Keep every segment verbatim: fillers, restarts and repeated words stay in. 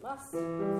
ます。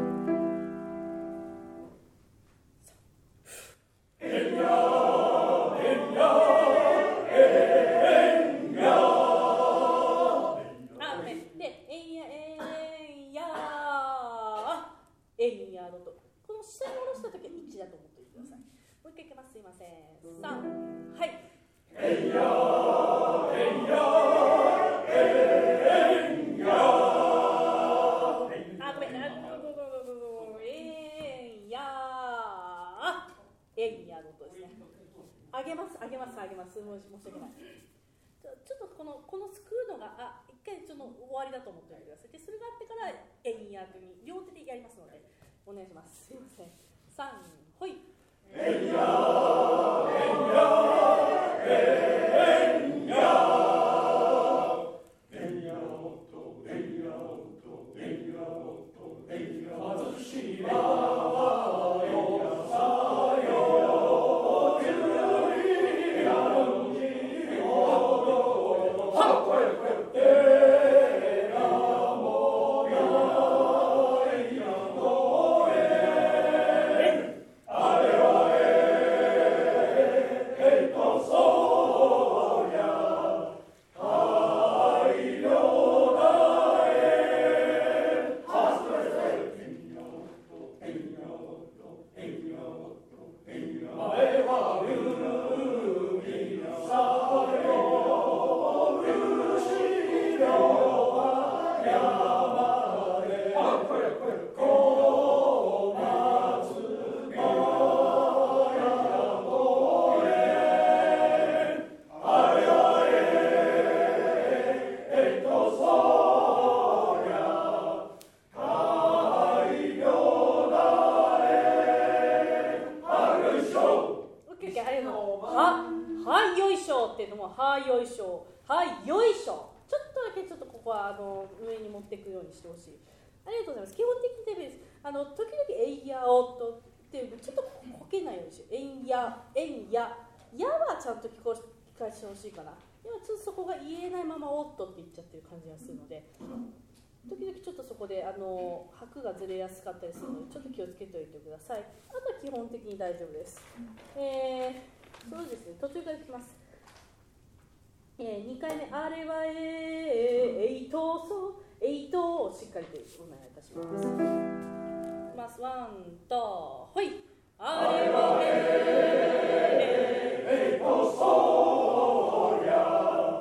ずれやすかったりするのでちょっと気をつけておいてください。あとは基本的に大丈夫です。えー、そうですね、途中からいきます。えー、にかいめ、あれはえー、えいとそ、えいとをしっかりとお願いいたします。いきます。ワン、と、ほい。あれはえー、えいとそりゃ。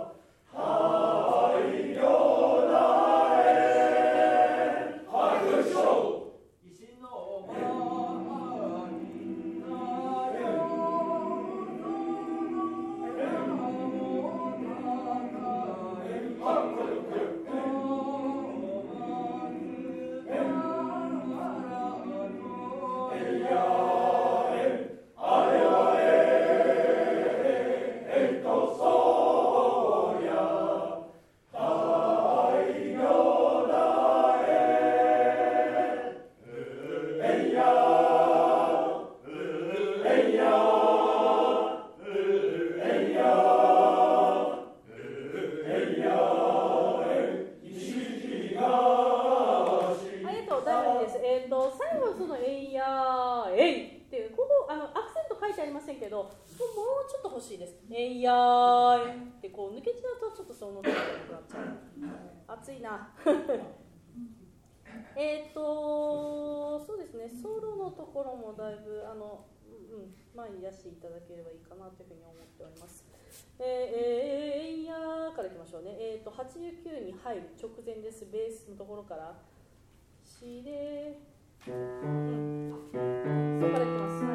えっとそうですね、ソロのところもだいぶあの、うん、前に出していただければいいかなというふうに思っております。えー、えー、えいやーからいきましょうね。えっとはちじゅうきゅうに入る直前です。ベースのところからしれー、うん、そこからいきます。はい。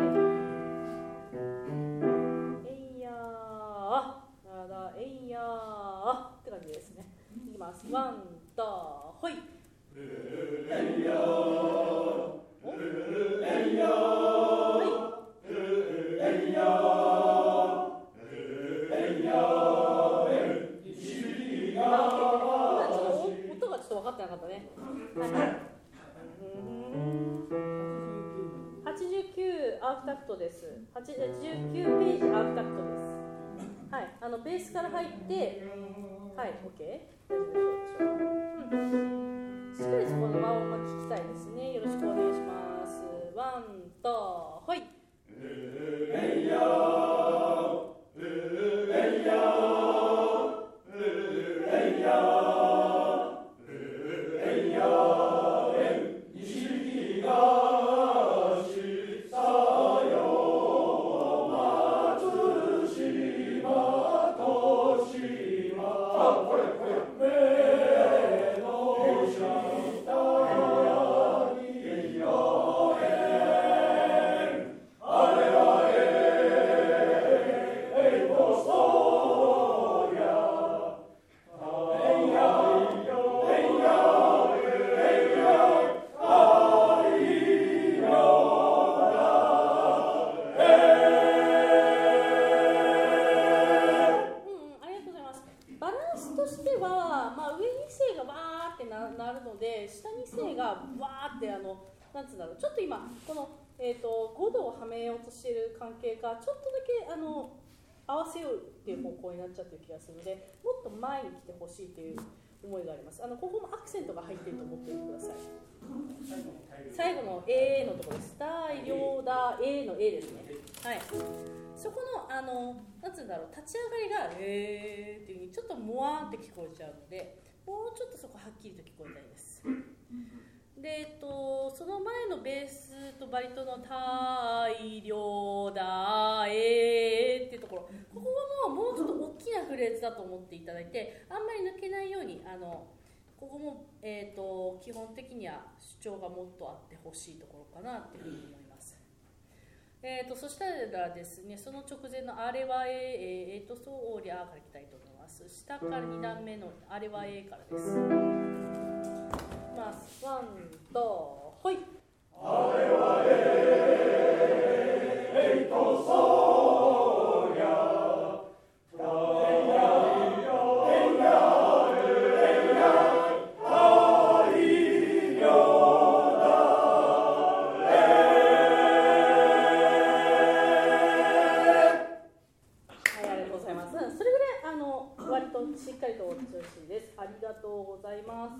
えいやーあだえいやーって感じですね。いきます。ワンとほい。えいやー、えいやー、はい、えいやー、えいやー、今ちょっと音がちょっと分かってなかったね。はい、はちじゅうきゅうアークタクトです。はちじゅうきゅうページアークタクトです。はい、あのベースから入って、はい、OK、大丈夫でしょう。うん、しっかりそこの和音が聞きたいです。 わーってあのなんつうんだろう、ちょっと今この、えー、とごどをはめようとしている関係がちょっとだけあの合わせようっていう方向になっちゃってる気がするので、もっと前に来てほしいという思いがあります。あのここもアクセントが入っていると思っておいてください。最後の A のところです。大量だ A の A ですね。はい。そこのあのなんつうんだろう、立ち上がりがえーっていう風にちょっとモワーンって聞こえちゃうので、もうちょっとそこはっきりと聞こえたいです。で、えっと、その前のベースとバリトンの大量だえーっていうところ、ここはもうもうちょっと大きなフレーズだと思っていただいて、あんまり抜けないように、あのここも、えー、と基本的には主張がもっとあってほしいところかなというふうに思います。えー、とそしたらですね、その直前のあれはえー、えー、とそうりゃからいきたいと思います。下からに段目のあれはえーからです。まあ、ワンとほい。あれはえー、えー、とそうりゃしっかりとお調子です。ありがとうございます。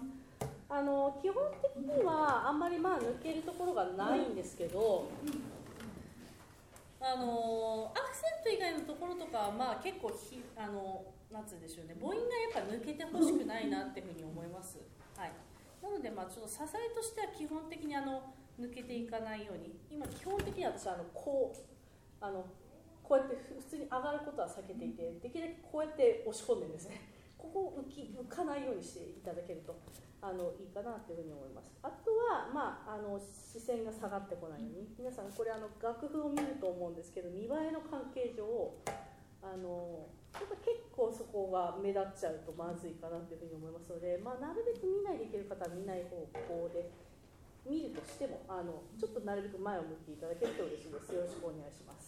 あの基本的にはあんまりまあ抜けるところがないんですけど、あのアクセント以外のところとかはまあ結構ひあのなんつうんでしょうね、母音がやっぱ抜けてほしくないなっていうふうに思います。はい。なのでまあちょっと支えとしては基本的にあの抜けていかないように、今基本的には私はあのこうあのこうやって普通に上がることは避けていて、できるだけこうやって押し込んでるんですね。ここを浮き浮かないようにしていただけるとあのいいかなというふうに思います。あとは、まあ、あの視線が下がってこないように、皆さんこれあの楽譜を見ると思うんですけど、見栄えの関係上あのやっぱ結構そこが目立っちゃうとまずいかなというふうに思いますので、まあ、なるべく見ないでいける方は見ない方向で見るとしてもあのちょっとなるべく前を向いていただけると嬉しいです。よろしくお願いします。